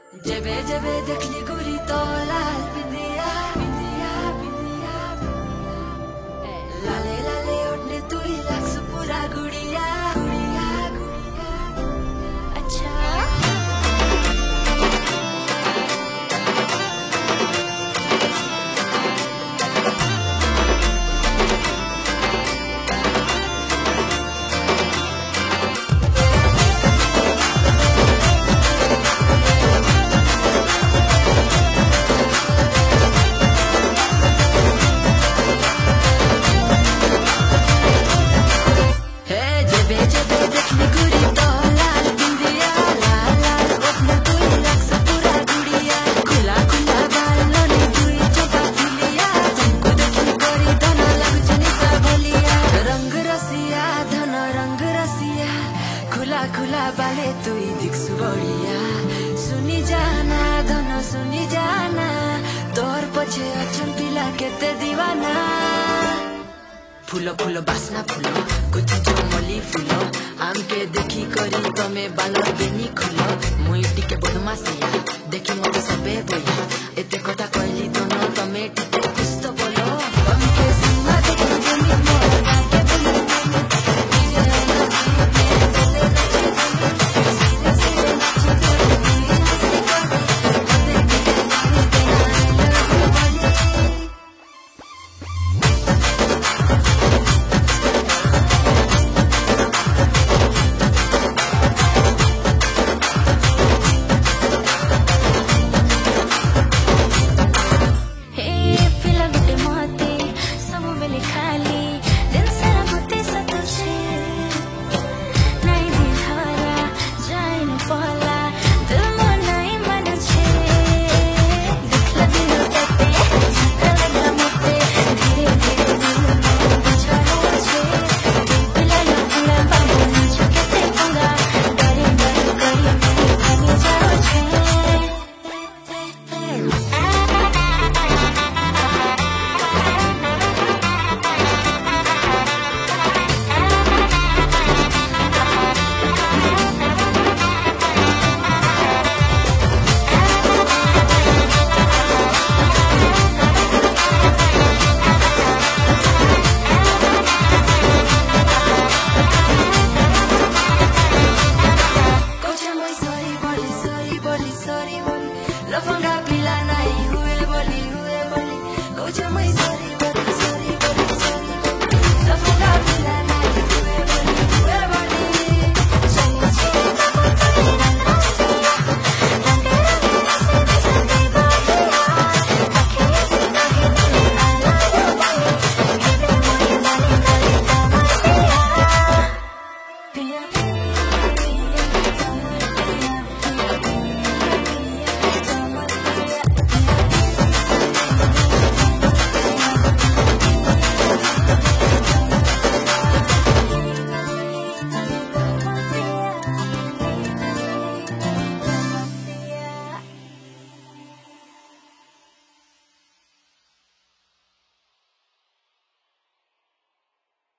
जेबे जेबे देखली गुरी तो लाल बिंदिया बिंदिया बिंदिया लाले लाले ओढ़ने तू ही लाग्छ पूरा गुड़िया गुड़िया गुड़िया अच्छा खुला बाले तुई दिक्छु बढिया सुनी जाना धन सुनी जाना तोर पछि अचन पिला केते दीवाना फूलो फूलो बासना फूलो कुछ चमली फूलो आम के देखी करी तमे बाल बेनी खुलो मुई टिके बदमासिया देखी मते सबे बोया एते कथा कहली तो न तमे टिके कुछ तो बोलो हम के सीमा देखी जमी मोर के sorry, sorry, sorry, sorry, sorry, sorry, sorry,